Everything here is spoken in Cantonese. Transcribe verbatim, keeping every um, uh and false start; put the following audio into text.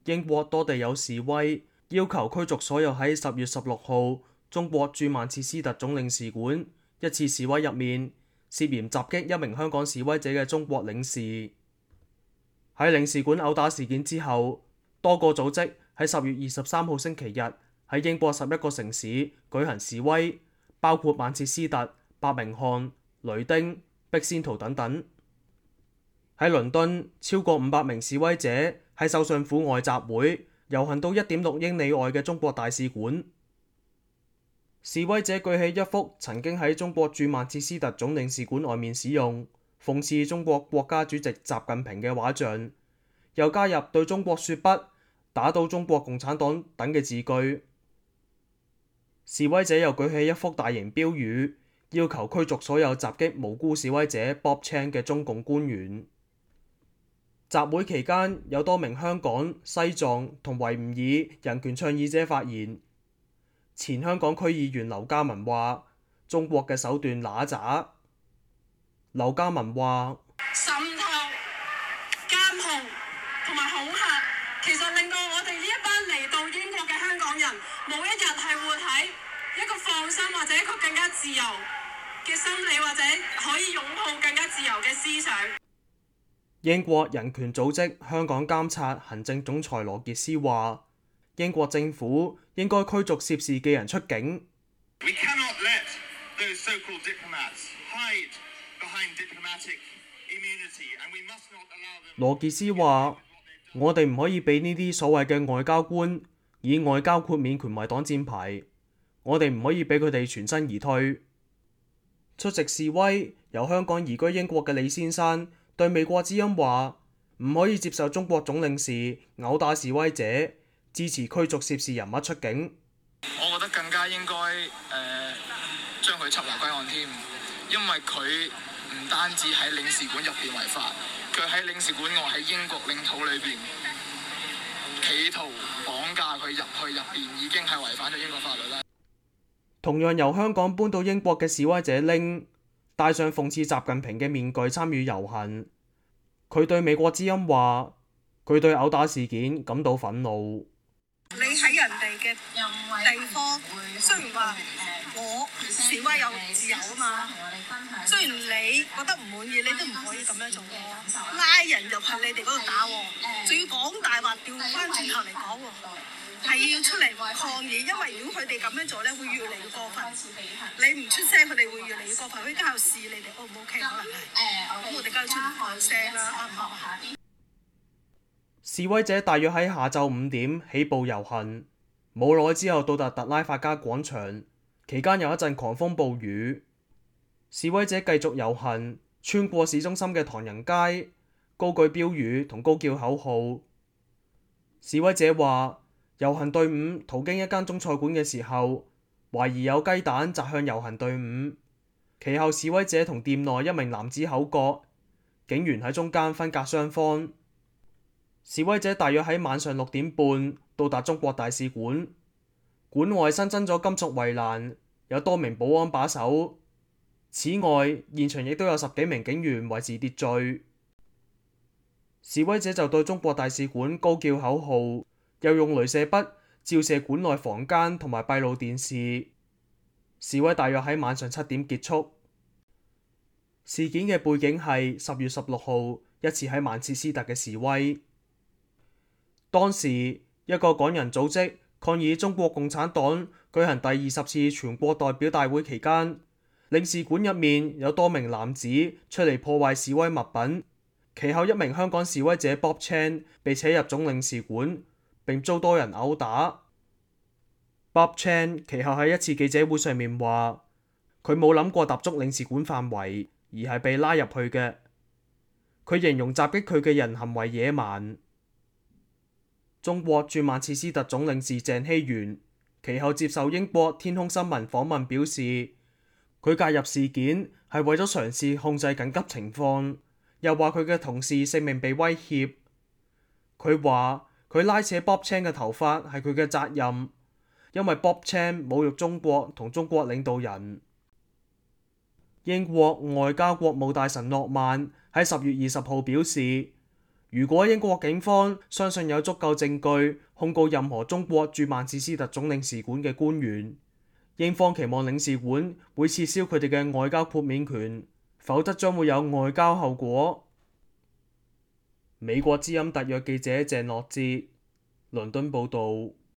英國多地有示威，要求驅逐所有喺十月十六號中國駐曼徹斯特總領事館一次示威入面涉嫌襲擊一名香港示威者嘅中國領事。喺領事館毆打事件之後，多個組織喺十月二十三號星期日喺英國十一個城市舉行示威，包括曼徹斯特、伯明翰、雷丁、碧仙圖等等。喺倫敦，超過五百名示威者喺首相府外集會，遊行到一點六英里外嘅中國大使館。示威者舉起一幅曾經喺中國駐曼徹斯特總領事館外面使用，諷刺中國國家主席習近平嘅畫像，又加入對中國說不、打倒中國共產黨等嘅字句。示威者又舉起一幅大型標語，要求驅逐所有襲擊無辜示威者 Bob Chan 嘅中共官員。集會期間，有多名香港、西藏同維吾爾人權倡議者發言。前香港區議員劉家文話：中國嘅手段揦渣。劉家文話： 滲透、監控同埋恐嚇，其實令到我哋呢一班嚟到英國嘅香港人，冇一日係活喺一個放心或者一個更加自由嘅心理，或者可以擁抱更加自由嘅思想。 英國人權組織香港監察行政總裁羅傑斯話：英國政府應該驅逐涉事嘅人出境。羅傑斯話：我哋唔可以俾呢啲所謂嘅外交官以外交豁免權為擋箭牌，我哋唔可以俾佢哋全身而退。出席示威由香港移居英國嘅李先生對美國之音話：唔可以接受中國總領事毆打示威者，支持驅逐涉事人物出境。 我覺得更加應該誒將佢緝拿歸案添，因為佢唔單止喺領事館入邊違法，佢喺領事館外喺英國領土裏邊企圖綁架佢入去入邊，已經係違反咗英國法律啦。 同樣由香港搬到英國嘅示威者拎戴上諷刺習近平嘅面具參與遊行，佢對美國之音話：佢對毆打事件感到憤怒。 你喺人哋嘅地方，雖然話我示威有自由啊嘛，雖然你覺得唔滿意，你都唔可以咁樣做喎，拉人入去你哋嗰度打喎，仲要講大話，調翻轉頭嚟講喎，係要出嚟抗議，因為如果佢哋咁樣做咧，會越嚟越過分。你唔出聲，佢哋會越嚟越過分。佢而家有試你哋 O 唔 O K？可能係，咁我哋梗係出嚟聲啦，啱唔啱？ 示威者大約喺下晝五點起步遊行，冇耐之後到達特拉法加廣場，期間有一陣狂風暴雨。示威者繼續遊行，穿過市中心嘅唐人街，高舉標語同高叫口號。示威者話：遊行隊伍途經一間中菜館嘅時候，懷疑有雞蛋擲向遊行隊伍，其後示威者同店內一名男子口角，警員喺中間分隔雙方。示威者大約喺晚上六點半到達中國大使館，館外新增咗金屬圍欄，有多名保安把守。此外，現場亦都有十幾名警員維持秩序。示威者就對中國大使館高叫口號，又用鐳射筆照射館內房間同埋閉路電視。示威大約喺晚上七點結束。事件嘅背景係十月十六號一次喺曼徹斯特嘅示威。當時一個港人組織抗議中國共產黨舉行第二十次全國代表大會期間，領事館入面有多名男子出嚟破壞示威物品，其後一名香港示威者 Bob Chan 被扯入總領事館並遭多人毆打。Bob Chan 其後喺一次記者會上面話：佢冇諗過踏足領事館範圍，而係被拉入去嘅。佢形容襲擊佢嘅人行為野蠻。中國駐曼徹斯特總領事鄭希元其後接受英國天空新聞訪問表示，佢介入事件係為咗嘗試控制緊急情況，又話佢嘅同事性命被威脅。佢話佢拉扯 Bob Chan 嘅頭髮係佢嘅責任，因為 Bob Chan 侮辱中國同中國領導人。英國外交國務大臣諾曼喺十月二十號表示， 如果英國警方相信有足夠證據控告任何中國駐曼徹斯特總領事館嘅官員，英方期望領事館會撤銷佢哋嘅外交豁免權，否則將會有外交後果。美國之音特約記者鄭樂哲，倫敦報導。